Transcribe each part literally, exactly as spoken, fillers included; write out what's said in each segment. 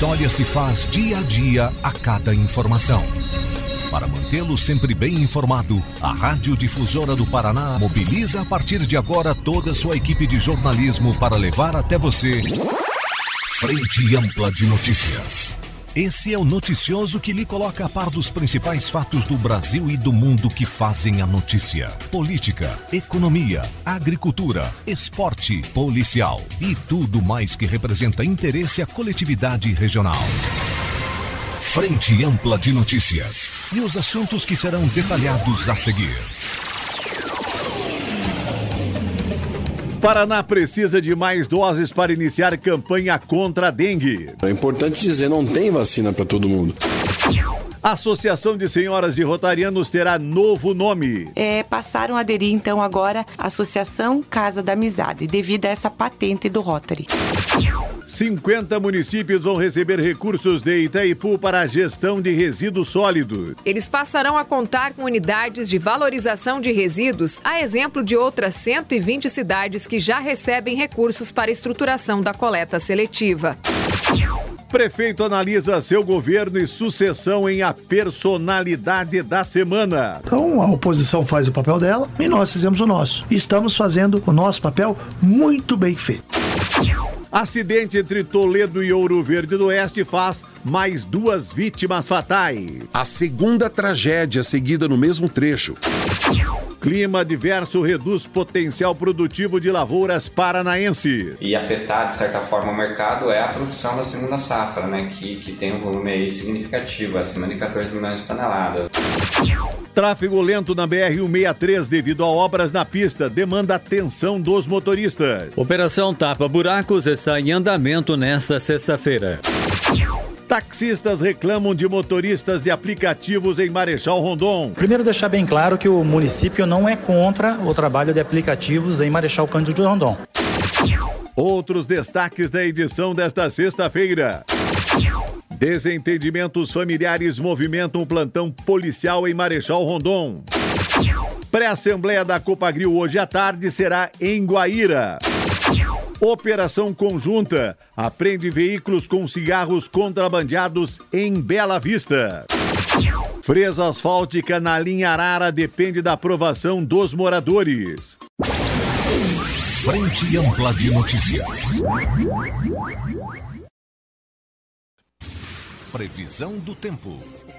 história se faz dia a dia a cada informação. Para mantê-lo sempre bem informado, a Rádio Difusora do Paraná mobiliza a partir de agora toda a sua equipe de jornalismo para levar até você Frente Ampla de Notícias. Esse é o noticioso que lhe coloca a par dos principais fatos do Brasil e do mundo que fazem a notícia. Política, economia, agricultura, esporte, policial e tudo mais que representa interesse à coletividade regional. Frente Ampla de Notícias e os assuntos que serão detalhados a seguir. Paraná precisa de mais doses para iniciar campanha contra a dengue. É importante dizer, não tem vacina para todo mundo. A Associação de Senhoras de Rotarianos terá novo nome. É, passaram a aderir, então, agora à Associação Casa da Amizade, devido a essa patente do Rotary. cinquenta municípios vão receber recursos de Itaipu para a gestão de resíduos sólidos. Eles passarão a contar com unidades de valorização de resíduos, a exemplo de outras cento e vinte cidades que já recebem recursos para a estruturação da coleta seletiva. Prefeito analisa seu governo e sucessão em a personalidade da semana. Então a oposição faz o papel dela e nós fizemos o nosso. Estamos fazendo o nosso papel muito bem feito. Acidente entre Toledo e Ouro Verde do Oeste faz mais duas vítimas fatais. A segunda tragédia seguida no mesmo trecho. Clima adverso reduz potencial produtivo de lavouras paranaense. E afetar, de certa forma, o mercado é a produção da segunda safra, né? Que, que tem um volume aí significativo, acima de quatorze milhões de toneladas. Tráfego lento na B R cento e sessenta e três devido a obras na pista demanda atenção dos motoristas. Operação Tapa Buracos está em andamento nesta sexta-feira. Taxistas reclamam de motoristas de aplicativos em Marechal Rondon. Primeiro, deixar bem claro que o município não é contra o trabalho de aplicativos em Marechal Cândido de Rondon. Outros destaques da edição desta sexta-feira. Desentendimentos familiares movimentam um plantão policial em Marechal Rondon. Pré-assembleia da Copagril hoje à tarde será em Guaíra. Operação conjunta apreende veículos com cigarros contrabandeados em Bela Vista. Fresa asfáltica na linha Arara depende da aprovação dos moradores. Frente Ampla de Notícias. Previsão do tempo.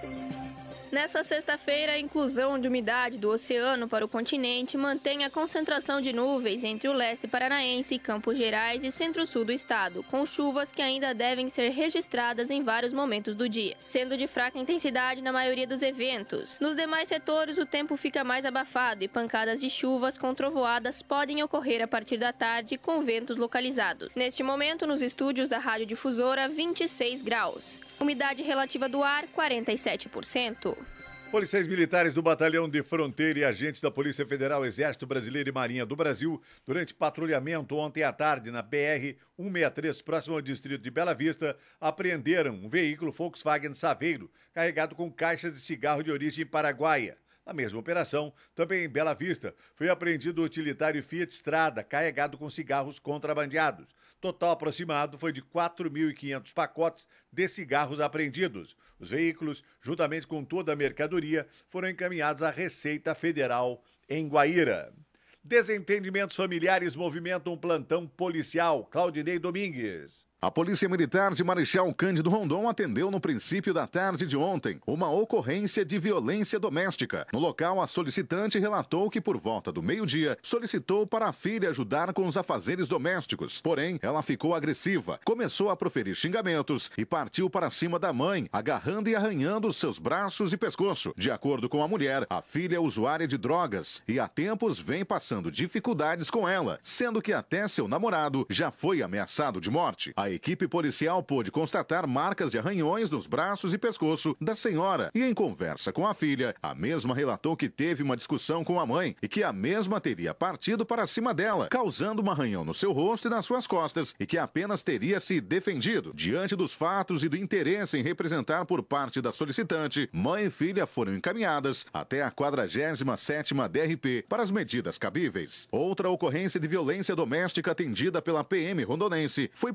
Nessa sexta-feira, a inclusão de umidade do oceano para o continente mantém a concentração de nuvens entre o leste paranaense, Campos Gerais e centro-sul do estado, com chuvas que ainda devem ser registradas em vários momentos do dia, sendo de fraca intensidade na maioria dos eventos. Nos demais setores, o tempo fica mais abafado e pancadas de chuvas com trovoadas podem ocorrer a partir da tarde com ventos localizados. Neste momento, nos estúdios da Rádio Difusora, vinte e seis graus. Umidade relativa do ar, quarenta e sete por cento. Policiais militares do Batalhão de Fronteira e agentes da Polícia Federal, Exército Brasileiro e Marinha do Brasil, durante patrulhamento ontem à tarde na B R cento e sessenta e três, próximo ao distrito de Bela Vista, apreenderam um veículo Volkswagen Saveiro, carregado com caixas de cigarro de origem paraguaia. Na mesma operação, também em Bela Vista, foi apreendido o utilitário Fiat Strada, carregado com cigarros contrabandeados. Total aproximado foi de quatro mil e quinhentos pacotes de cigarros apreendidos. Os veículos, juntamente com toda a mercadoria, foram encaminhados à Receita Federal em Guaíra. Desentendimentos familiares movimentam um plantão policial. Claudinei Domingues. A Polícia Militar de Marechal Cândido Rondon atendeu no princípio da tarde de ontem uma ocorrência de violência doméstica. No local, a solicitante relatou que por volta do meio-dia solicitou para a filha ajudar com os afazeres domésticos. Porém, ela ficou agressiva, começou a proferir xingamentos e partiu para cima da mãe, agarrando e arranhando seus braços e pescoço. De acordo com a mulher, a filha é usuária de drogas e há tempos vem passando dificuldades com ela, sendo que até seu namorado já foi ameaçado de morte. A A equipe policial pôde constatar marcas de arranhões nos braços e pescoço da senhora e, em conversa com a filha, a mesma relatou que teve uma discussão com a mãe e que a mesma teria partido para cima dela, causando um arranhão no seu rosto e nas suas costas e que apenas teria se defendido. Diante dos fatos e do interesse em representar por parte da solicitante, mãe e filha foram encaminhadas até a quadragésima sétima D R P para as medidas cabíveis. Outra ocorrência de violência doméstica atendida pela P M rondonense foi por volta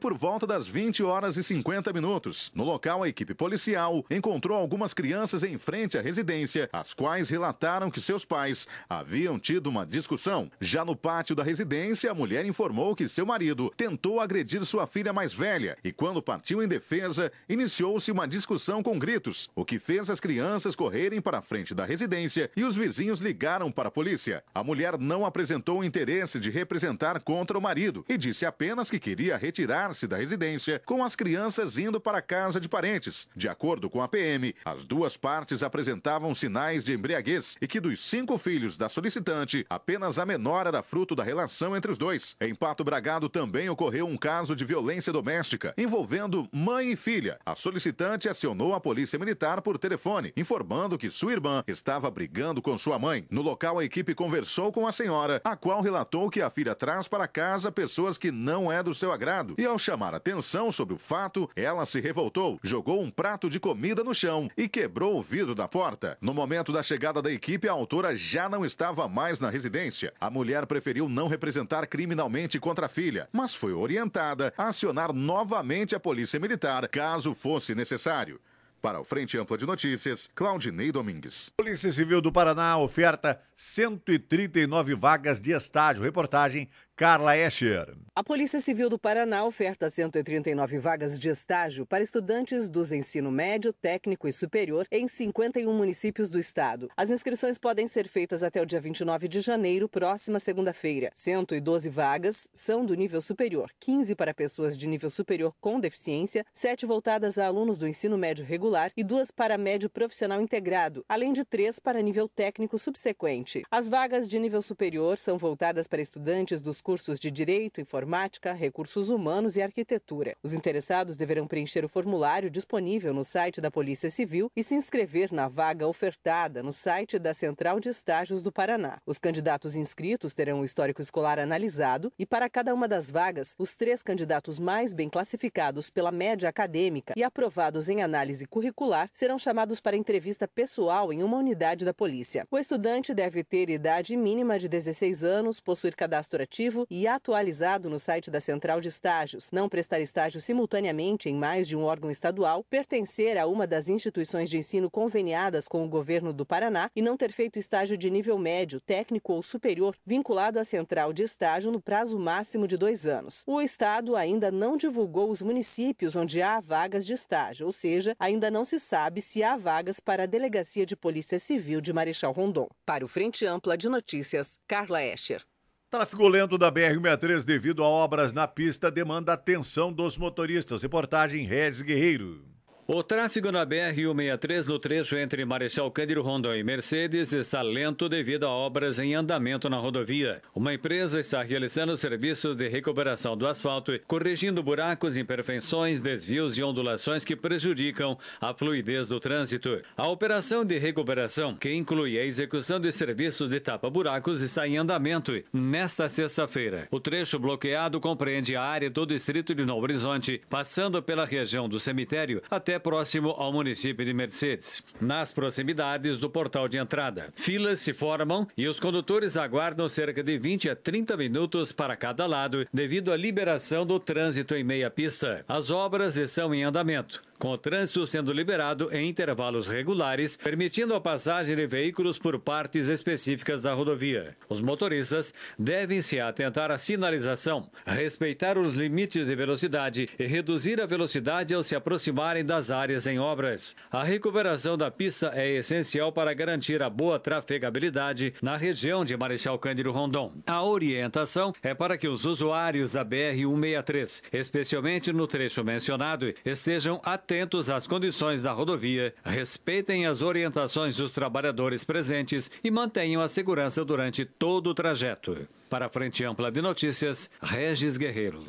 volta das vinte horas e cinquenta minutos. No local, a equipe policial encontrou algumas crianças em frente à residência, as quais relataram que seus pais haviam tido uma discussão. Já no pátio da residência, a mulher informou que seu marido tentou agredir sua filha mais velha e, quando partiu em defesa, iniciou-se uma discussão com gritos, o que fez as crianças correrem para a frente da residência e os vizinhos ligaram para a polícia. A mulher não apresentou interesse de representar contra o marido e disse apenas que queria retirar-se da residência com as crianças indo para a casa de parentes. De acordo com a P M, as duas partes apresentavam sinais de embriaguez e que dos cinco filhos da solicitante, apenas a menor era fruto da relação entre os dois. Em Pato Bragado também ocorreu um caso de violência doméstica envolvendo mãe e filha. A solicitante acionou a polícia militar por telefone, informando que sua irmã estava brigando com sua mãe. No local, a equipe conversou com a senhora, a qual relatou que a filha traz para casa pessoas que não é do seu agrado. E ao chamar atenção sobre o fato, ela se revoltou, jogou um prato de comida no chão e quebrou o vidro da porta. No momento da chegada da equipe, a autora já não estava mais na residência. A mulher preferiu não representar criminalmente contra a filha, mas foi orientada a acionar novamente a polícia militar, caso fosse necessário. Para o Frente Ampla de Notícias, Claudinei Domingues. Polícia Civil do Paraná oferta cento e trinta e nove vagas de estágio. Reportagem Carla Escher. A Polícia Civil do Paraná oferta cento e trinta e nove vagas de estágio para estudantes dos ensino médio, técnico e superior em cinquenta e um municípios do estado. As inscrições podem ser feitas até o dia vinte e nove de janeiro, próxima segunda-feira. cento e doze vagas são do nível superior, quinze para pessoas de nível superior com deficiência, sete voltadas a alunos do ensino médio regular e duas para médio profissional integrado, além de três para nível técnico subsequente. As vagas de nível superior são voltadas para estudantes dos cursos de Direito, Informática, Recursos Humanos e Arquitetura. Os interessados deverão preencher o formulário disponível no site da Polícia Civil e se inscrever na vaga ofertada no site da Central de Estágios do Paraná. Os candidatos inscritos terão o histórico escolar analisado e, para cada uma das vagas, os três candidatos mais bem classificados pela média acadêmica e aprovados em análise curricular serão chamados para entrevista pessoal em uma unidade da polícia. O estudante deve ter idade mínima de dezesseis anos, possuir cadastro ativo e atualizado no site da Central de Estágios, não prestar estágio simultaneamente em mais de um órgão estadual, pertencer a uma das instituições de ensino conveniadas com o governo do Paraná e não ter feito estágio de nível médio, técnico ou superior vinculado à Central de Estágio no prazo máximo de dois anos. O Estado ainda não divulgou os municípios onde há vagas de estágio, ou seja, ainda não se sabe se há vagas para a Delegacia de Polícia Civil de Marechal Rondon. Para o Frente Ampla de Notícias, Carla Escher. Tráfego lento da B R cento e sessenta e três devido a obras na pista demanda atenção dos motoristas. Reportagem Regis Guerreiro. O tráfego na B R cento e sessenta e três no trecho entre Marechal Cândido Rondon e Mercedes está lento devido a obras em andamento na rodovia. Uma empresa está realizando serviços de recuperação do asfalto, corrigindo buracos, imperfeições, desvios e ondulações que prejudicam a fluidez do trânsito. A operação de recuperação, que inclui a execução de serviços de tapa-buracos, está em andamento nesta sexta-feira. O trecho bloqueado compreende a área do distrito de Novo Horizonte, passando pela região do cemitério até próximo ao município de Mercedes, nas proximidades do portal de entrada. Filas se formam e os condutores aguardam cerca de vinte a trinta minutos para cada lado devido à liberação do trânsito em meia pista. As obras estão em andamento, com o trânsito sendo liberado em intervalos regulares, permitindo a passagem de veículos por partes específicas da rodovia. Os motoristas devem se atentar à sinalização, respeitar os limites de velocidade e reduzir a velocidade ao se aproximarem das áreas em obras. A recuperação da pista é essencial para garantir a boa trafegabilidade na região de Marechal Cândido Rondon. A orientação é para que os usuários da B R cento e sessenta e três, especialmente no trecho mencionado, estejam atentos às condições da rodovia, respeitem as orientações dos trabalhadores presentes e mantenham a segurança durante todo o trajeto. Para a Frente Ampla de Notícias, Regis Guerreiro.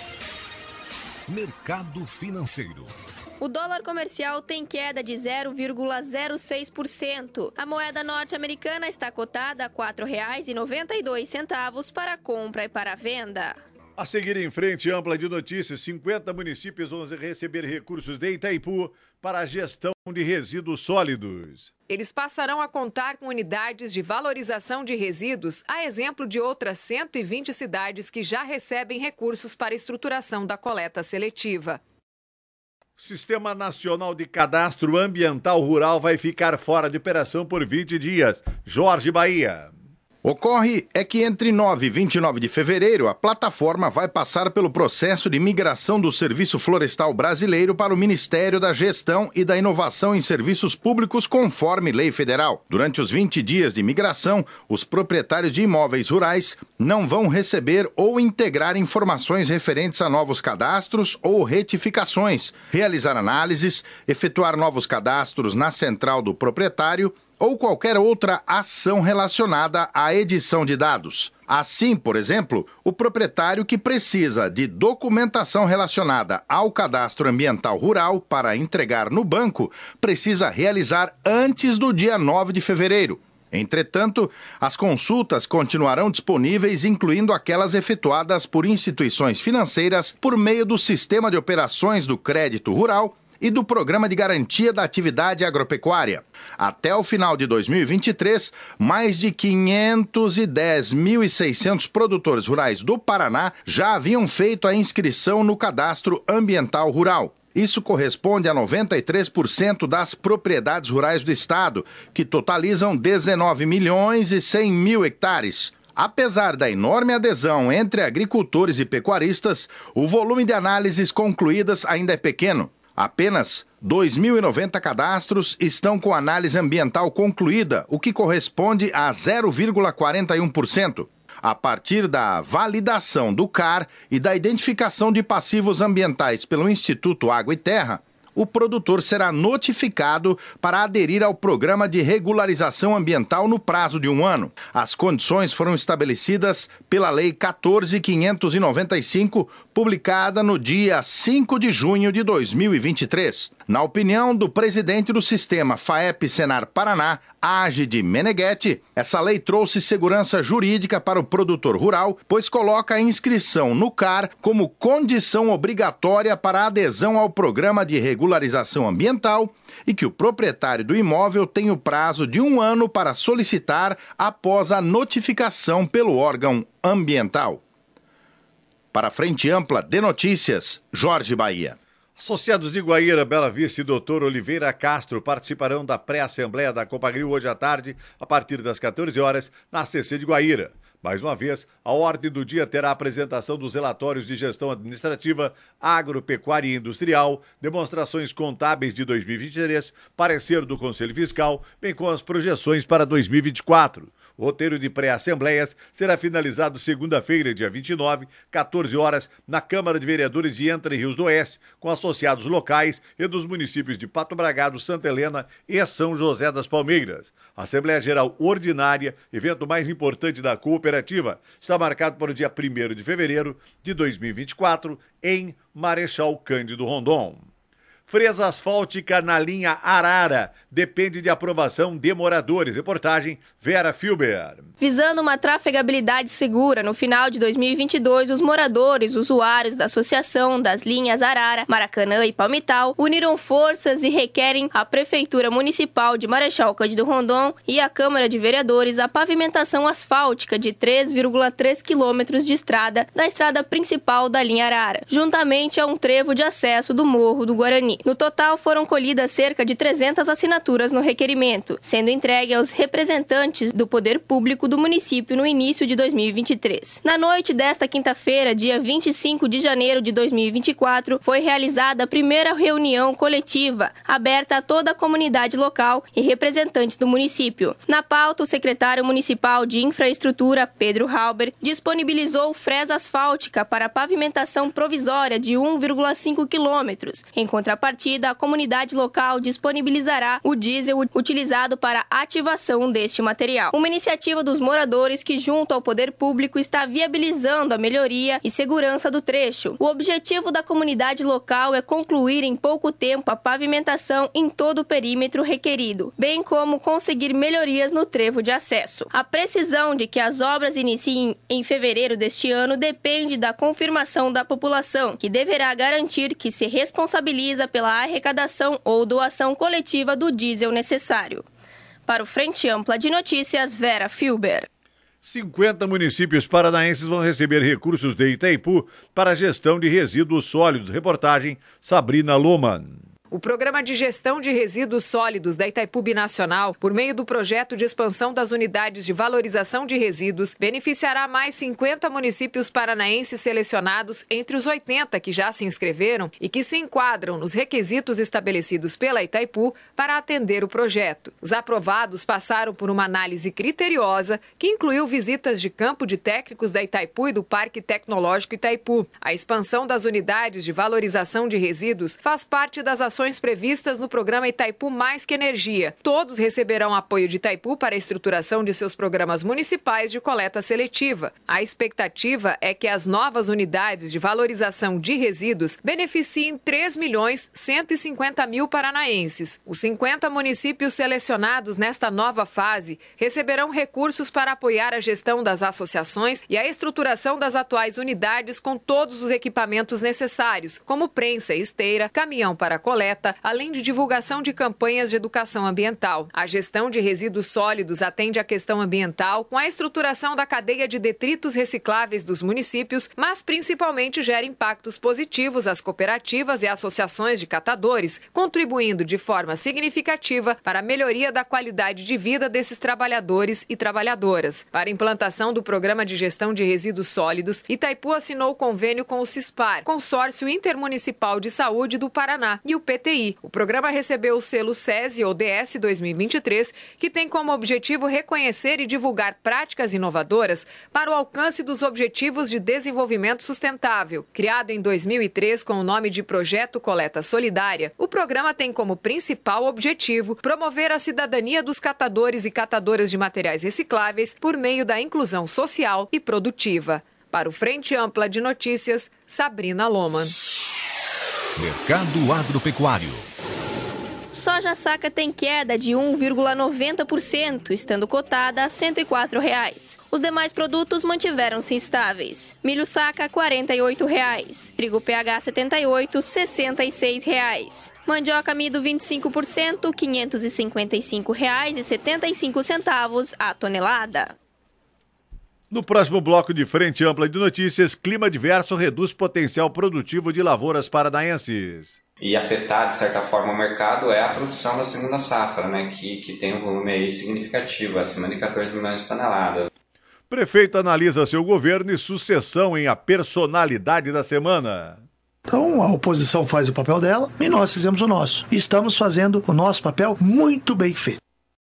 Mercado Financeiro. O dólar comercial tem queda de zero vírgula zero seis por cento. A moeda norte-americana está cotada a quatro reais e noventa e dois centavos para compra e para venda. A seguir em frente, ampla de notícias, cinquenta municípios vão receber recursos de Itaipu para a gestão de resíduos sólidos. Eles passarão a contar com unidades de valorização de resíduos, a exemplo de outras cento e vinte cidades que já recebem recursos para a estruturação da coleta seletiva. Sistema Nacional de Cadastro Ambiental Rural vai ficar fora de operação por vinte dias. Jorge Bahia. Ocorre é que entre nove e vinte e nove de fevereiro, a plataforma vai passar pelo processo de migração do Serviço Florestal Brasileiro para o Ministério da Gestão e da Inovação em Serviços Públicos, conforme lei federal. Durante os vinte dias de migração, os proprietários de imóveis rurais não vão receber ou integrar informações referentes a novos cadastros ou retificações, realizar análises, efetuar novos cadastros na central do proprietário ou qualquer outra ação relacionada à edição de dados. Assim, por exemplo, o proprietário que precisa de documentação relacionada ao cadastro ambiental rural para entregar no banco, precisa realizar antes do dia nove de fevereiro. Entretanto, as consultas continuarão disponíveis, incluindo aquelas efetuadas por instituições financeiras por meio do Sistema de Operações do Crédito Rural e do Programa de Garantia da Atividade Agropecuária. Até o final de dois mil e vinte e três, mais de quinhentos e dez mil e seiscentos produtores rurais do Paraná já haviam feito a inscrição no Cadastro Ambiental Rural. Isso corresponde a noventa e três por cento das propriedades rurais do estado, que totalizam dezenove milhões e cem mil hectares. Apesar da enorme adesão entre agricultores e pecuaristas, o volume de análises concluídas ainda é pequeno. Apenas dois mil e noventa cadastros estão com análise ambiental concluída, o que corresponde a zero vírgula quarenta e um por cento. A partir da validação do C A R e da identificação de passivos ambientais pelo Instituto Água e Terra, o produtor será notificado para aderir ao Programa de Regularização Ambiental no prazo de um ano. As condições foram estabelecidas pela Lei quatorze mil quinhentos e noventa e cinco, publicada no dia cinco de junho de dois mil e vinte e três. Na opinião do presidente do sistema FAEP-Senar Paraná, Agide Meneghetti, essa lei trouxe segurança jurídica para o produtor rural, pois coloca a inscrição no C A R como condição obrigatória para a adesão ao Programa de Regularização Ambiental e que o proprietário do imóvel tem o prazo de um ano para solicitar após a notificação pelo órgão ambiental. Para a Frente Ampla de Notícias, Jorge Bahia. Associados de Guaíra, Bela Vista e doutor Oliveira Castro participarão da pré-assembleia da Copagril hoje à tarde, a partir das quatorze horas, na C C de Guaíra. Mais uma vez, a ordem do dia terá a apresentação dos relatórios de gestão administrativa, agropecuária e industrial, demonstrações contábeis de dois mil e vinte e três, parecer do Conselho Fiscal, bem como as projeções para dois mil e vinte e quatro. O roteiro de pré-assembleias será finalizado segunda-feira, dia vinte e nove, quatorze horas, na Câmara de Vereadores de Entre Rios do Oeste, com associados locais e dos municípios de Pato Bragado, Santa Helena e São José das Palmeiras. A Assembleia Geral Ordinária, evento mais importante da cooperativa, está marcado para o dia primeiro de fevereiro de dois mil e vinte e quatro, em Marechal Cândido Rondon. Fresa asfáltica na linha Arara depende de aprovação de moradores. Reportagem Vera Filber. Visando uma trafegabilidade segura, no final de dois mil e vinte e dois, os moradores, usuários da Associação das Linhas Arara, Maracanã e Palmital uniram forças e requerem à Prefeitura Municipal de Marechal Cândido Rondon e à Câmara de Vereadores a pavimentação asfáltica de três vírgula três quilômetros de estrada da estrada principal da linha Arara, juntamente a um trevo de acesso do Morro do Guarani. No total, foram colhidas cerca de trezentas assinaturas no requerimento, sendo entregue aos representantes do poder público do município no início de dois mil e vinte e três. Na noite desta quinta-feira, dia vinte e cinco de janeiro de dois mil e vinte e quatro, foi realizada a primeira reunião coletiva, aberta a toda a comunidade local e representantes do município. Na pauta, o secretário municipal de Infraestrutura, Pedro Halber, disponibilizou fresa asfáltica para pavimentação provisória de um vírgula cinco quilômetros. Em contrapartida, contrapartida, a comunidade local disponibilizará o diesel utilizado para a ativação deste material. Uma iniciativa dos moradores que, junto ao poder público, está viabilizando a melhoria e segurança do trecho. O objetivo da comunidade local é concluir em pouco tempo a pavimentação em todo o perímetro requerido, bem como conseguir melhorias no trevo de acesso. A precisão de que as obras iniciem em fevereiro deste ano depende da confirmação da população, que deverá garantir que se responsabiliza pela arrecadação ou doação coletiva do diesel necessário. Para o Frente Ampla de Notícias, Vera Filber. cinquenta municípios paranaenses vão receber recursos de Itaipu para a gestão de resíduos sólidos. Reportagem Sabrina Loman. O Programa de Gestão de Resíduos Sólidos da Itaipu Binacional, por meio do projeto de expansão das unidades de valorização de resíduos, beneficiará mais cinquenta municípios paranaenses selecionados entre os oitenta que já se inscreveram e que se enquadram nos requisitos estabelecidos pela Itaipu para atender o projeto. Os aprovados passaram por uma análise criteriosa que incluiu visitas de campo de técnicos da Itaipu e do Parque Tecnológico Itaipu. A expansão das unidades de valorização de resíduos faz parte das ações previstas no programa Itaipu Mais que Energia. Todos receberão apoio de Itaipu para a estruturação de seus programas municipais de coleta seletiva. A expectativa é que as novas unidades de valorização de resíduos beneficiem três milhões cento e cinquenta mil paranaenses. Os cinquenta municípios selecionados nesta nova fase receberão recursos para apoiar a gestão das associações e a estruturação das atuais unidades com todos os equipamentos necessários, como prensa e esteira, caminhão para coleta, além de divulgação de campanhas de educação ambiental. A gestão de resíduos sólidos atende à questão ambiental com a estruturação da cadeia de detritos recicláveis dos municípios, mas principalmente gera impactos positivos às cooperativas e associações de catadores, contribuindo de forma significativa para a melhoria da qualidade de vida desses trabalhadores e trabalhadoras. Para a implantação do Programa de Gestão de Resíduos Sólidos, Itaipu assinou convênio com o CISPAR, Consórcio Intermunicipal de Saúde do Paraná, e o P T I. O programa recebeu o selo SESI ou D S dois mil e vinte e três, que tem como objetivo reconhecer e divulgar práticas inovadoras para o alcance dos Objetivos de Desenvolvimento Sustentável. Criado em dois mil e três com o nome de Projeto Coleta Solidária, o programa tem como principal objetivo promover a cidadania dos catadores e catadoras de materiais recicláveis por meio da inclusão social e produtiva. Para o Frente Ampla de Notícias, Sabrina Loman. Mercado Agropecuário. Soja saca tem queda de um vírgula noventa por cento, estando cotada a cento e quatro reais. Os demais produtos mantiveram-se estáveis. Milho saca quarenta e oito reais. Trigo P H setenta e oito, sessenta e seis reais. Mandioca amido vinte e cinco por cento, quinhentos e cinquenta e cinco reais e setenta e cinco centavos a tonelada. No próximo bloco de Frente Ampla de Notícias, clima adverso reduz potencial produtivo de lavouras paranaenses. E afetar, de certa forma, o mercado é a produção da segunda safra, né, que, que tem um volume aí significativo, acima de quatorze milhões de toneladas. Prefeito analisa seu governo e sucessão em A Personalidade da Semana. Então a oposição faz o papel dela e nós fizemos o nosso. E estamos fazendo o nosso papel muito bem feito.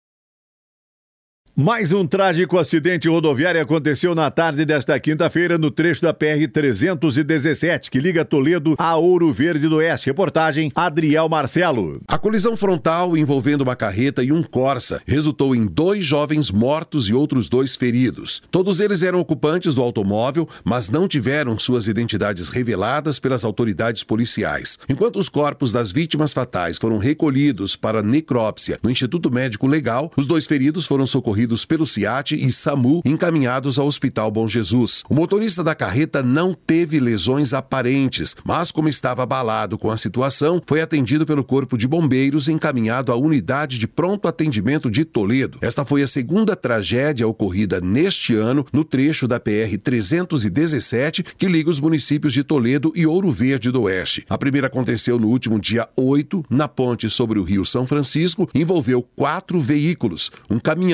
Mais um trágico acidente rodoviário aconteceu na tarde desta quinta-feira no trecho da P R trezentos e dezessete, que liga Toledo a Ouro Verde do Oeste. Reportagem Adriel Marcelo. A colisão frontal envolvendo uma carreta e um Corsa resultou em dois jovens mortos e outros dois feridos. Todos eles eram ocupantes do automóvel, mas não tiveram suas identidades reveladas pelas autoridades policiais. Enquanto os corpos das vítimas fatais foram recolhidos para necrópsia no Instituto Médico Legal, os dois feridos foram socorridos pelo SIAT e SAMU encaminhados ao Hospital Bom Jesus. O motorista da carreta não teve lesões aparentes, mas como estava abalado com a situação, foi atendido pelo Corpo de Bombeiros e encaminhado à unidade de pronto atendimento de Toledo. Esta foi a segunda tragédia ocorrida neste ano no trecho da P R trezentos e dezessete, que liga os municípios de Toledo e Ouro Verde do Oeste. A primeira aconteceu no último dia oito, na ponte sobre o Rio São Francisco, e envolveu quatro veículos, um caminhão, um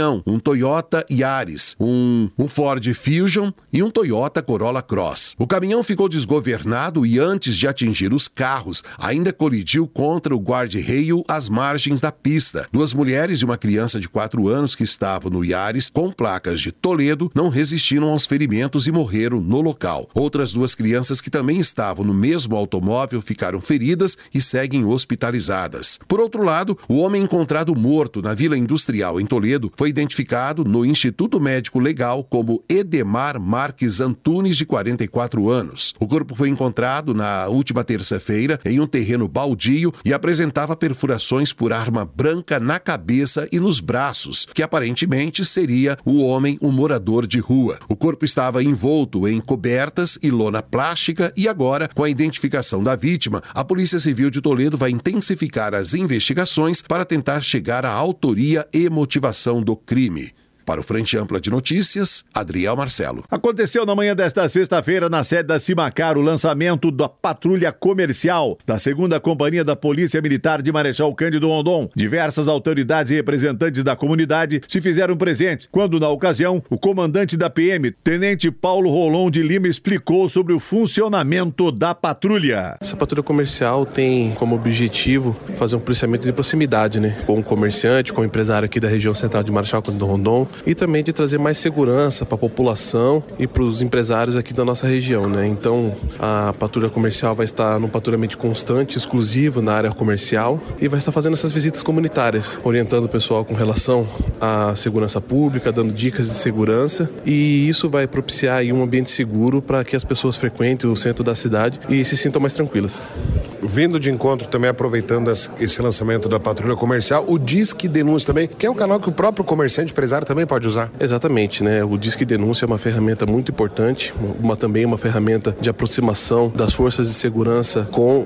Toyota Yaris, um, um Ford Fusion e um Toyota Corolla Cross. O caminhão ficou desgovernado e, antes de atingir os carros, ainda colidiu contra o guarda-reio às margens da pista. Duas mulheres e uma criança de quatro anos que estavam no Yaris, com placas de Toledo, não resistiram aos ferimentos e morreram no local. Outras duas crianças que também estavam no mesmo automóvel ficaram feridas e seguem hospitalizadas. Por outro lado, o homem encontrado morto na Vila Industrial em Toledo foi identificado no Instituto Médico Legal como Edemar Marques Antunes, de quarenta e quatro anos. O corpo foi encontrado na última terça-feira em um terreno baldio e apresentava perfurações por arma branca na cabeça e nos braços, que aparentemente seria o homem um morador de rua. O corpo estava envolto em cobertas e lona plástica e agora, com a identificação da vítima, a Polícia Civil de Toledo vai intensificar as investigações para tentar chegar à autoria e motivação do crime. Para o Frente Ampla de Notícias, Adriel Marcelo. Aconteceu na manhã desta sexta-feira, na sede da Simacar, o lançamento da Patrulha Comercial da segunda Companhia da Polícia Militar de Marechal Cândido Rondon. Diversas autoridades e representantes da comunidade se fizeram presentes, quando, na ocasião, o comandante da P M, Tenente Paulo Rolon de Lima, explicou sobre o funcionamento da patrulha. Essa patrulha comercial tem como objetivo fazer um policiamento de proximidade, né, com o comerciante, com o empresário aqui da região central de Marechal Cândido Rondon, e também de trazer mais segurança para a população e para os empresários aqui da nossa região, né? Então, a patrulha comercial vai estar num patrulhamento constante, exclusivo na área comercial, e vai estar fazendo essas visitas comunitárias, orientando o pessoal com relação à segurança pública, dando dicas de segurança, e isso vai propiciar aí um ambiente seguro para que as pessoas frequentem o centro da cidade e se sintam mais tranquilas. Vindo de encontro também, aproveitando esse lançamento da patrulha comercial, o Disque Denúncia também, que é um canal que o próprio comerciante empresário também pode usar. Exatamente, né? O Disque Denúncia é uma ferramenta muito importante, uma, também uma ferramenta de aproximação das forças de segurança com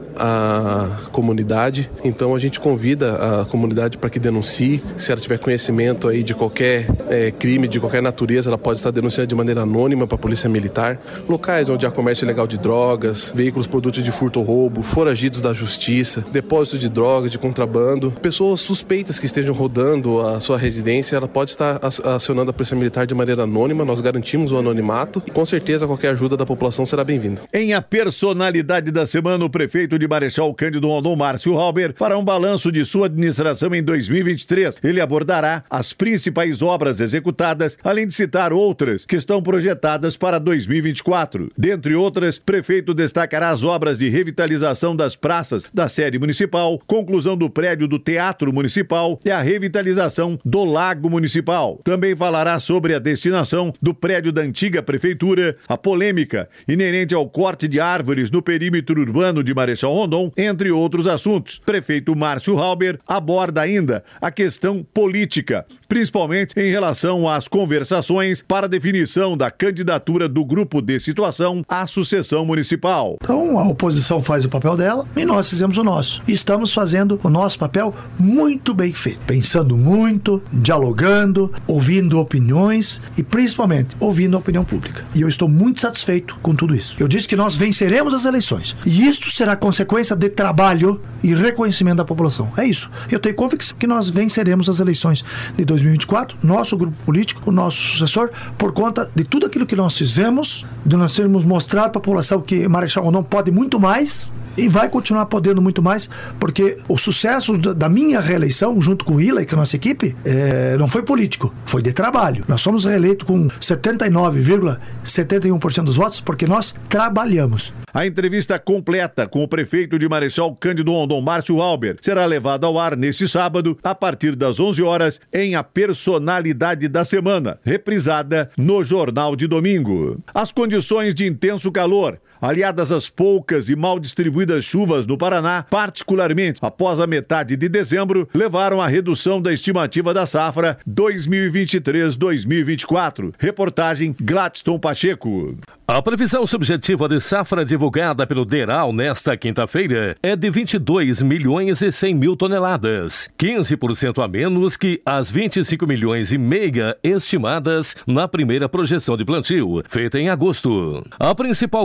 a comunidade. Então a gente convida a comunidade para que denuncie. Se ela tiver conhecimento aí de qualquer é, crime, de qualquer natureza, ela pode estar denunciando de maneira anônima para a Polícia Militar. Locais onde há comércio ilegal de drogas, veículos produtos de furto ou roubo, foragidos da justiça, depósitos de drogas, de contrabando, pessoas suspeitas que estejam rodando a sua residência, ela pode estar acionando a Polícia Militar de maneira anônima. Nós garantimos o anonimato e com certeza qualquer ajuda da população será bem-vinda. Em a personalidade da semana, o prefeito de Marechal Cândido Rondon, Márcio Halber, fará um balanço de sua administração em dois mil e vinte e três. Ele abordará as principais obras executadas, além de citar outras que estão projetadas para dois mil e vinte e quatro. Dentre outras, prefeito destacará as obras de revitalização das praças da sede municipal, conclusão do prédio do Teatro Municipal e a revitalização do Lago Municipal. Também falará sobre a destinação do prédio da antiga prefeitura, a polêmica inerente ao corte de árvores no perímetro urbano de Marechal Rondon, entre outros assuntos. Prefeito Márcio Halber aborda ainda a questão política, principalmente em relação às conversações para definição da candidatura do grupo de situação à sucessão municipal. Então a oposição faz o papel dela e nós fizemos o nosso. Estamos fazendo o nosso papel muito bem feito, pensando muito, dialogando, ouvindo opiniões e principalmente ouvindo a opinião pública. E eu estou muito satisfeito com tudo isso. Eu disse que nós venceremos as eleições e isso será consequência de trabalho e reconhecimento da população. É isso. Eu tenho convicção que nós venceremos as eleições de dois mil e vinte e quatro, nosso grupo político, o nosso sucessor, por conta de tudo aquilo que nós fizemos, de nós termos mostrado para a população que Marechal Rondon pode muito mais e vai continuar podendo muito mais, porque o sucesso da minha reeleição, junto com o Ila e com a nossa equipe, é, não foi político, foi de trabalho. Nós fomos reeleitos com setenta e nove vírgula setenta e um por cento dos votos, porque nós trabalhamos. A entrevista completa com o prefeito de Marechal Cândido Rondon, Márcio Halber, será levada ao ar neste sábado, a partir das onze horas, em A Personalidade da Semana, reprisada no Jornal de Domingo. As condições de intenso calor, aliadas às poucas e mal distribuídas chuvas no Paraná, particularmente após a metade de dezembro, levaram à redução da estimativa da safra dois mil e vinte e três a dois mil e vinte e quatro. Reportagem Gladstone Pacheco. A previsão subjetiva de safra divulgada pelo DERAL nesta quinta-feira é de vinte e dois milhões e cem mil toneladas, quinze por cento a menos que as vinte e cinco milhões e meia estimadas na primeira projeção de plantio, feita em agosto. A principal cultura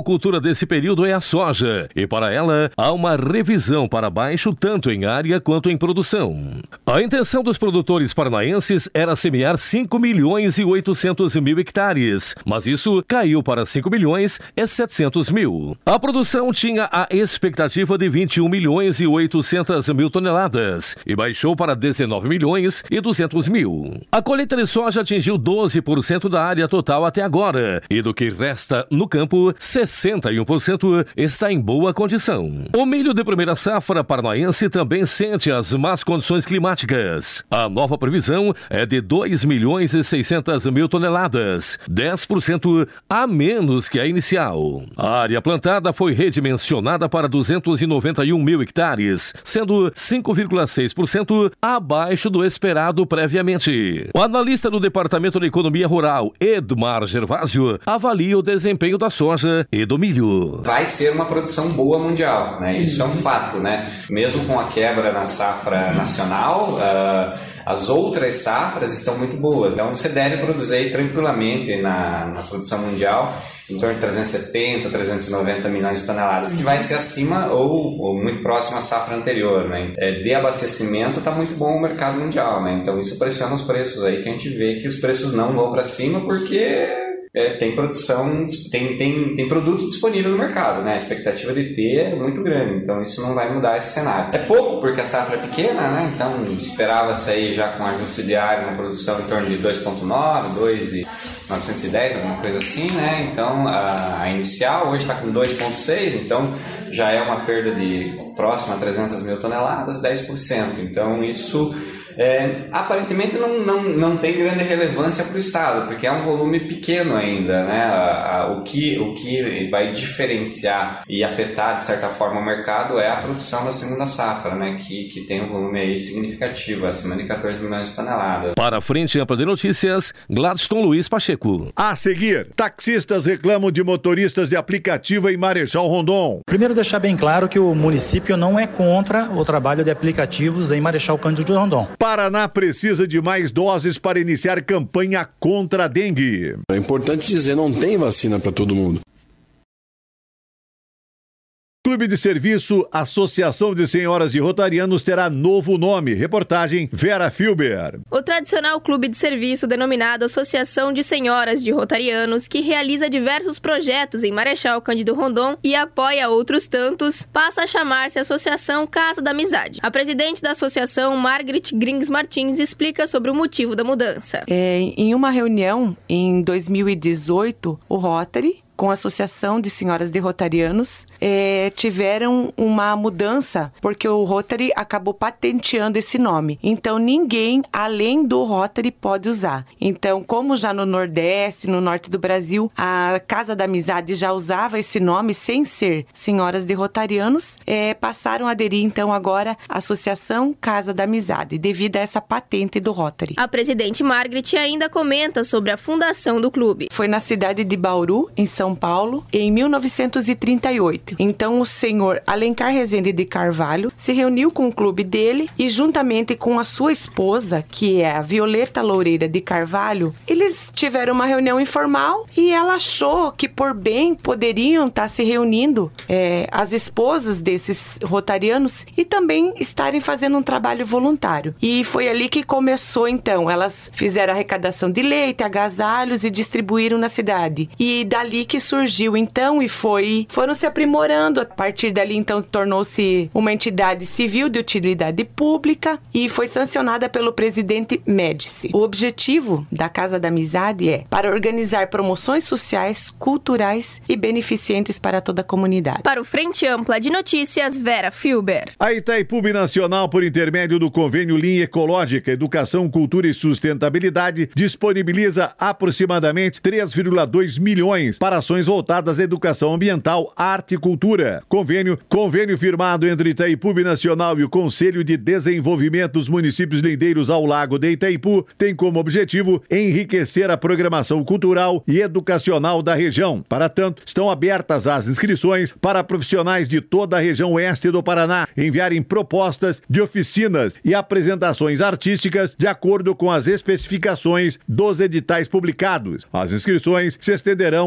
desse período é a soja, e para ela há uma revisão para baixo tanto em área quanto em produção. A intenção dos produtores paranaenses era semear cinco milhões e oitocentos mil hectares, mas isso caiu para cinco milhões e setecentos mil. A produção tinha a expectativa de vinte e um milhões e oitocentos mil toneladas e baixou para dezenove milhões e duzentos mil. A colheita de soja atingiu doze por cento da área total até agora e do que resta no campo, sessenta e um por cento está em boa condição. O milho de primeira safra paranaense também sente as más condições climáticas. A nova previsão é de dois milhões e seiscentos mil toneladas, dez por cento a menos que a inicial. A área plantada foi redimensionada para duzentos e noventa e um mil hectares, sendo cinco vírgula seis por cento abaixo do esperado previamente. O analista do Departamento de Economia Rural, Edmar Gervásio, avalia o desempenho da soja e do milho. Vai ser uma produção boa mundial, né? Isso é um fato, né? Mesmo com a quebra na safra nacional, uh, as outras safras estão muito boas. Então você deve produzir tranquilamente na, na produção mundial em torno de trezentos e setenta, trezentos e noventa milhões de toneladas, que vai ser acima ou, ou muito próximo à safra anterior, né? É, de abastecimento está muito bom o mercado mundial, né? Então isso pressiona os preços aí, que a gente vê que os preços não vão para cima porque é, tem produção, tem, tem, tem produto disponível no mercado, né? A expectativa de ter é muito grande, então isso não vai mudar esse cenário. É pouco porque a safra é pequena, né? Então esperava sair já com ajuste diário na produção em torno de dois vírgula nove, dois mil novecentos e dez, alguma coisa assim, né? Então a, a inicial hoje está com dois vírgula seis, então já é uma perda de próxima a trezentas mil toneladas, dez por cento. Então isso É, aparentemente não, não, não tem grande relevância para o Estado, porque é um volume pequeno ainda, né? A, a, o, que, o que vai diferenciar e afetar de certa forma o mercado é a produção da segunda safra, né? Que, que tem um volume aí significativo, acima de quatorze milhões de toneladas. Para a Frente Ampla de Notícias, Gladstone Luiz Pacheco. A seguir, taxistas reclamam de motoristas de aplicativo em Marechal Rondon. Primeiro deixar bem claro que o município não é contra o trabalho de aplicativos em Marechal Cândido de Rondon. Paraná precisa de mais doses para iniciar campanha contra a dengue. É importante dizer, não tem vacina para todo mundo. Clube de Serviço Associação de Senhoras de Rotarianos terá novo nome. Reportagem Vera Filber. O tradicional clube de serviço denominado Associação de Senhoras de Rotarianos, que realiza diversos projetos em Marechal Cândido Rondon e apoia outros tantos, passa a chamar-se Associação Casa da Amizade. A presidente da associação, Margaret Grings Martins, explica sobre o motivo da mudança. É, em uma reunião em dois mil e dezoito, o Rotary, com a Associação de Senhoras de Rotarianos, é, tiveram uma mudança, porque o Rotary acabou patenteando esse nome. Então, ninguém, além do Rotary, pode usar. Então, como já no Nordeste, no Norte do Brasil, a Casa da Amizade já usava esse nome sem ser Senhoras de Rotarianos, é, passaram a aderir, então, agora à Associação Casa da Amizade, devido a essa patente do Rotary. A presidente Margaret ainda comenta sobre a fundação do clube. Foi na cidade de Bauru, em São Paulo, em mil novecentos e trinta e oito. Então, o senhor Alencar Rezende de Carvalho se reuniu com o clube dele e, juntamente com a sua esposa, que é a Violeta Loureira de Carvalho, eles tiveram uma reunião informal e ela achou que, por bem, poderiam estar se reunindo é, as esposas desses rotarianos e também estarem fazendo um trabalho voluntário. E foi ali que começou, então. Elas fizeram arrecadação de leite, agasalhos e distribuíram na cidade. E dali que surgiu, então, e foi, foram se aprimorando. A partir dali, então, tornou-se uma entidade civil de utilidade pública e foi sancionada pelo presidente Médici. O objetivo da Casa da Amizade é para organizar promoções sociais, culturais e beneficentes para toda a comunidade. Para o Frente Ampla de Notícias, Vera Filber. A Itaipu Nacional, por intermédio do convênio Linha Ecológica, Educação, Cultura e Sustentabilidade, disponibiliza aproximadamente três vírgula dois milhões para ações voltadas à educação ambiental, arte e cultura. Convênio, convênio firmado entre Itaipu Nacional e o Conselho de Desenvolvimento dos Municípios Lindeiros ao Lago de Itaipu tem como objetivo enriquecer a programação cultural e educacional da região. Para tanto, estão abertas as inscrições para profissionais de toda a região oeste do Paraná enviarem propostas de oficinas e apresentações artísticas de acordo com as especificações dos editais publicados. As inscrições se estenderão até o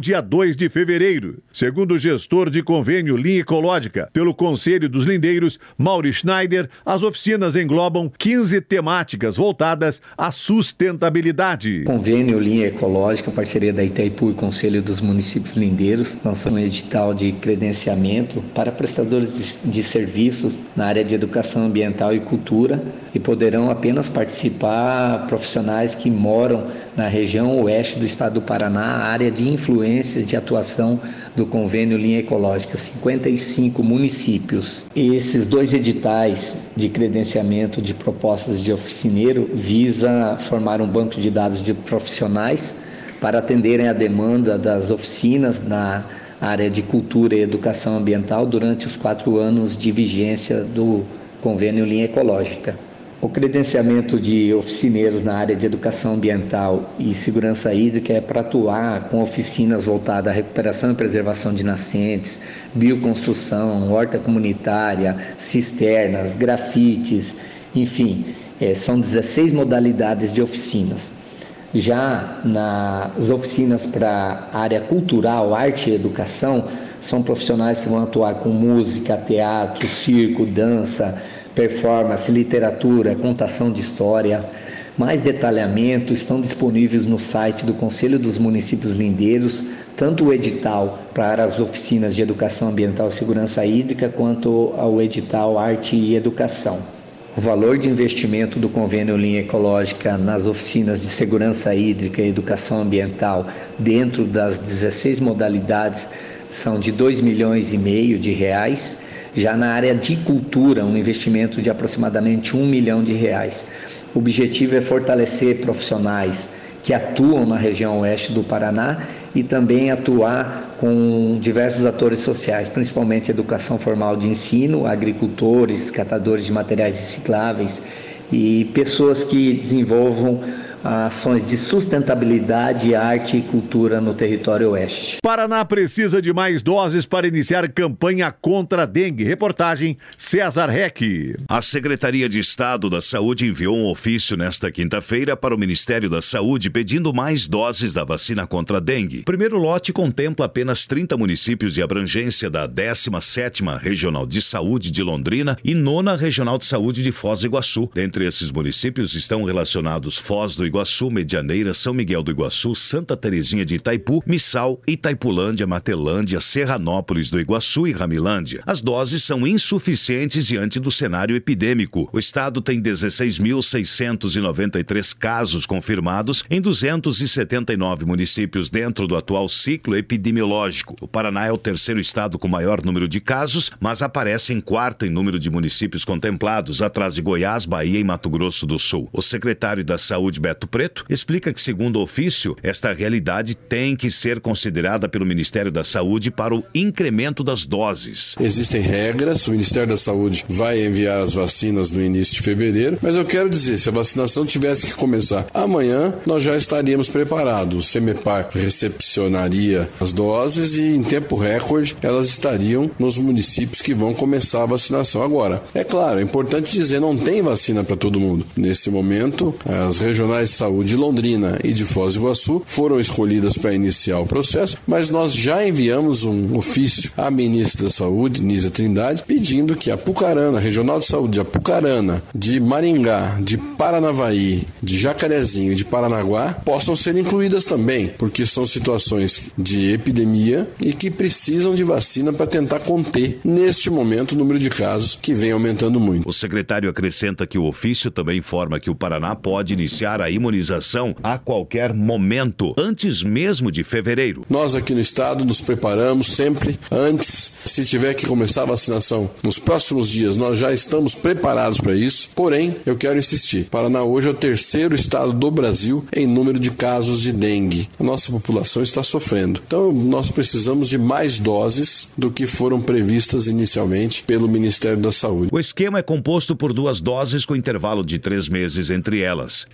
o dia dois de fevereiro. Segundo o gestor de convênio Linha Ecológica pelo Conselho dos Lindeiros, Mauri Schneider, as oficinas englobam quinze temáticas voltadas à sustentabilidade. Convênio Linha Ecológica, parceria da Itaipu e Conselho dos Municípios Lindeiros, lançou um edital de credenciamento para prestadores de, de serviços na área de educação ambiental e cultura, e poderão apenas participar profissionais que moram na região oeste do estado do Paraná, área de influência de atuação do Convênio Linha Ecológica, cinquenta e cinco municípios. Esses dois editais de credenciamento de propostas de oficineiro visa formar um banco de dados de profissionais para atenderem a demanda das oficinas na área de cultura e educação ambiental durante os quatro anos de vigência do Convênio Linha Ecológica. O credenciamento de oficineiros na área de educação ambiental e segurança hídrica é para atuar com oficinas voltadas à recuperação e preservação de nascentes, bioconstrução, horta comunitária, cisternas, grafites, enfim, é, são dezesseis modalidades de oficinas. Já nas oficinas para a área cultural, arte e educação, são profissionais que vão atuar com música, teatro, circo, dança, performance, literatura, contação de história. Mais detalhamento estão disponíveis no site do Conselho dos Municípios Lindeiros, tanto o edital para as oficinas de educação ambiental e segurança hídrica, quanto ao edital Arte e Educação. O valor de investimento do Convênio Linha Ecológica nas oficinas de segurança hídrica e educação ambiental, dentro das dezesseis modalidades, são de dois milhões e meio de reais. Já na área de cultura, um investimento de aproximadamente um milhão de reais. O objetivo é fortalecer profissionais que atuam na região oeste do Paraná e também atuar com diversos atores sociais, principalmente educação formal de ensino, agricultores, catadores de materiais recicláveis e pessoas que desenvolvam ações de sustentabilidade, arte e cultura no território oeste. Paraná precisa de mais doses para iniciar campanha contra a dengue. Reportagem César Reck. A Secretaria de Estado da Saúde enviou um ofício nesta quinta-feira para o Ministério da Saúde pedindo mais doses da vacina contra a dengue. O primeiro lote contempla apenas trinta municípios de abrangência da décima sétima Regional de Saúde de Londrina e nona Regional de Saúde de Foz do Iguaçu. Dentre esses municípios estão relacionados Foz do Iguaçu, Medianeira, São Miguel do Iguaçu, Santa Terezinha de Itaipu, Missal, Itaipulândia, Matelândia, Serranópolis do Iguaçu e Ramilândia. As doses são insuficientes diante do cenário epidêmico. O estado tem dezesseis mil seiscentos e noventa e três casos confirmados em duzentos e setenta e nove municípios dentro do atual ciclo epidemiológico. O Paraná é o terceiro estado com maior número de casos, mas aparece em quarto em número de municípios contemplados, atrás de Goiás, Bahia e Mato Grosso do Sul. O secretário da Saúde, Beto Preto, explica que, segundo o ofício, esta realidade tem que ser considerada pelo Ministério da Saúde para o incremento das doses. Existem regras, o Ministério da Saúde vai enviar as vacinas no início de fevereiro, mas eu quero dizer, se a vacinação tivesse que começar amanhã, nós já estaríamos preparados. O CEMEPAR recepcionaria as doses e, em tempo recorde, elas estariam nos municípios que vão começar a vacinação. Agora, é claro, é importante dizer, não tem vacina para todo mundo. Nesse momento, as regionais de saúde de Londrina e de Foz do Iguaçu foram escolhidas para iniciar o processo, mas nós já enviamos um ofício à ministra da Saúde, Nízia Trindade, pedindo que a Apucarana, a Regional de Saúde de Apucarana, de Maringá, de Paranavaí, de Jacarezinho e de Paranaguá possam ser incluídas também, porque são situações de epidemia e que precisam de vacina para tentar conter, neste momento, o número de casos que vem aumentando muito. O secretário acrescenta que o ofício também informa que o Paraná pode iniciar a imunização a qualquer momento, antes mesmo de fevereiro. Nós aqui no estado nos preparamos sempre antes. Se tiver que começar a vacinação nos próximos dias, nós já estamos preparados para isso. Porém, eu quero insistir, Paraná hoje é o terceiro estado do Brasil em número de casos de dengue. A nossa população está sofrendo. Então, nós precisamos de mais doses do que foram previstas inicialmente pelo Ministério da Saúde. O esquema é composto por duas doses com intervalo de três meses entre elas. O Paraná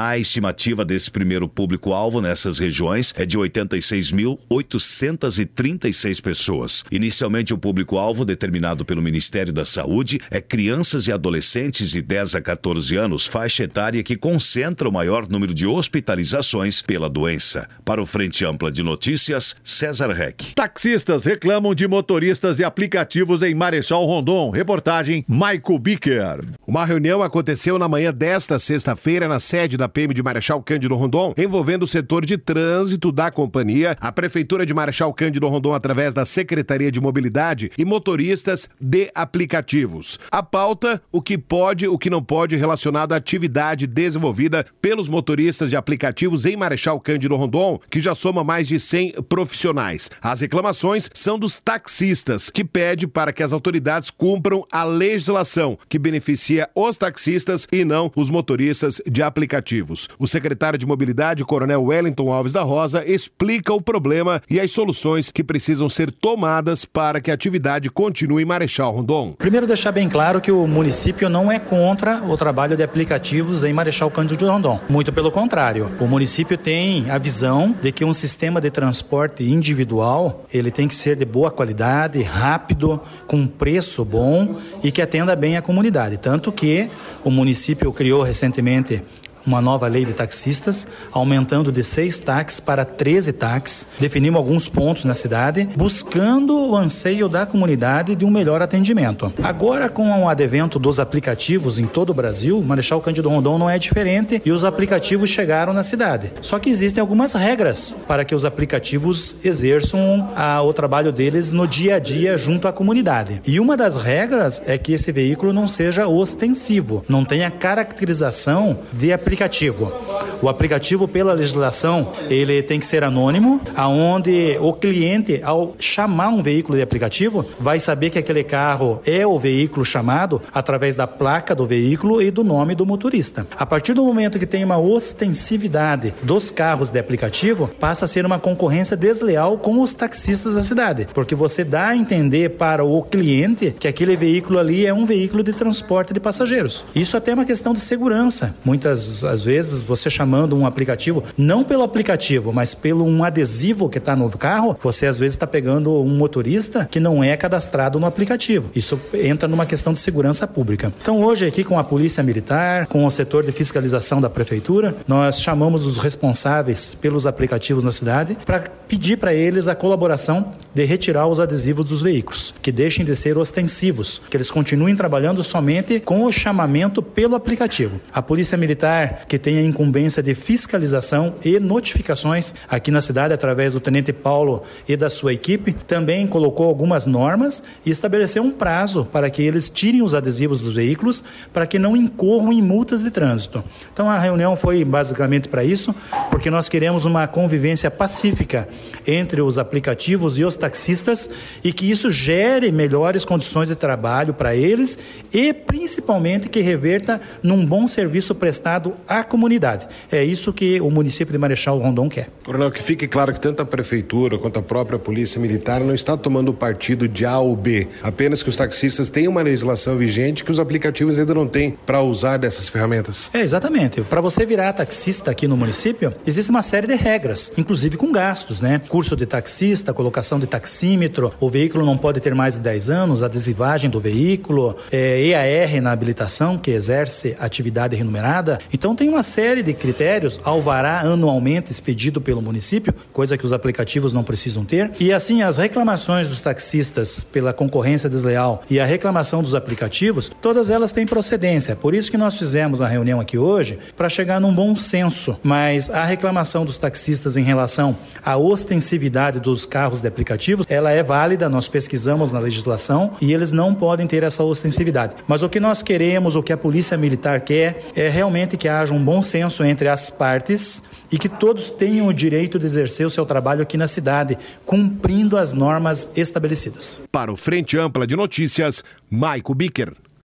A estimativa desse primeiro público-alvo nessas regiões é de oitenta e seis mil oitocentas e trinta e seis pessoas. Inicialmente, o público-alvo determinado pelo Ministério da Saúde é crianças e adolescentes de dez a quatorze anos, faixa etária que concentra o maior número de hospitalizações pela doença. Para o Frente Ampla de Notícias, César Reck. Taxistas reclamam de motoristas de aplicativos em Marechal Rondon. Reportagem Maico Bicker. Uma reunião aconteceu na manhã desta sexta-feira na sede da P M de Marechal Cândido Rondon, envolvendo o setor de trânsito da companhia, a Prefeitura de Marechal Cândido Rondon através da Secretaria de Mobilidade e motoristas de aplicativos. A pauta, o que pode, o que não pode relacionado à atividade desenvolvida pelos motoristas de aplicativos em Marechal Cândido Rondon, que já soma mais de cem profissionais. As reclamações são dos taxistas, que pede para que as autoridades cumpram a legislação que beneficia os taxistas e não os motoristas de aplicativos. O secretário de Mobilidade, Coronel Wellington Alves da Rosa, explica o problema e as soluções que precisam ser tomadas para que a atividade continue em Marechal Rondon. Primeiro, deixar bem claro que o município não é contra o trabalho de aplicativos em Marechal Cândido Rondon. Muito pelo contrário, o município tem a visão de que um sistema de transporte individual, ele tem que ser de boa qualidade, rápido, com preço bom e que atenda bem a comunidade. Tanto que o município criou recentemente uma nova lei de taxistas, aumentando de seis táxis para treze táxis. Definimos alguns pontos na cidade, buscando o anseio da comunidade de um melhor atendimento. Agora, com o advento dos aplicativos em todo o Brasil, Marechal Cândido Rondon não é diferente e os aplicativos chegaram na cidade. Só que existem algumas regras para que os aplicativos exerçam a, o trabalho deles no dia a dia junto à comunidade. E uma das regras é que esse veículo não seja ostensivo, não tenha caracterização de aplicativo. Aplicativo. O aplicativo, pela legislação, ele tem que ser anônimo, aonde o cliente, ao chamar um veículo de aplicativo, vai saber que aquele carro é o veículo chamado através da placa do veículo e do nome do motorista. A partir do momento que tem uma ostensividade dos carros de aplicativo, passa a ser uma concorrência desleal com os taxistas da cidade, porque você dá a entender para o cliente que aquele veículo ali é um veículo de transporte de passageiros. Isso até é uma questão de segurança. Muitas às vezes, você chamando um aplicativo, não pelo aplicativo, mas pelo um adesivo que está no carro, você às vezes está pegando um motorista que não é cadastrado no aplicativo. Isso entra numa questão de segurança pública. Então, hoje aqui com a Polícia Militar, com o setor de fiscalização da Prefeitura, nós chamamos os responsáveis pelos aplicativos na cidade para pedir para eles a colaboração de retirar os adesivos dos veículos, que deixem de ser ostensivos, que eles continuem trabalhando somente com o chamamento pelo aplicativo. A Polícia Militar, que tem a incumbência de fiscalização e notificações aqui na cidade através do Tenente Paulo e da sua equipe, também colocou algumas normas e estabeleceu um prazo para que eles tirem os adesivos dos veículos para que não incorram em multas de trânsito. Então a reunião foi basicamente para isso, porque nós queremos uma convivência pacífica entre os aplicativos e os taxistas e que isso gere melhores condições de trabalho para eles e principalmente que reverta num bom serviço prestado à comunidade. É isso que o município de Marechal Rondon quer. Coronel, que fique claro que tanto a Prefeitura quanto a própria Polícia Militar não está tomando partido de A ou B, apenas que os taxistas têm uma legislação vigente que os aplicativos ainda não têm para usar dessas ferramentas. É, exatamente. Para você virar taxista aqui no município, existe uma série de regras, inclusive com gastos, né? Curso de taxista, colocação de taxímetro, o veículo não pode ter mais de dez anos, adesivagem do veículo, é, E A R na habilitação, que exerce atividade remunerada. Então tem uma série de critérios, alvará anualmente expedido pelo município, coisa que os aplicativos não precisam ter. E assim, as reclamações dos taxistas pela concorrência desleal e a reclamação dos aplicativos, todas elas têm procedência. Por isso que nós fizemos a reunião aqui hoje, para chegar num bom senso. Mas a reclamação dos taxistas em relação à ostensividade dos carros de aplicativos, ela é válida, nós pesquisamos na legislação e eles não podem ter essa ostensividade. Mas o que nós queremos, o que a Polícia Militar quer, é realmente que haja um bom senso entre as partes e que todos tenham o direito de exercer o seu trabalho aqui na cidade, cumprindo as normas estabelecidas. Para o Frente Ampla de Notícias, Maico Bicker.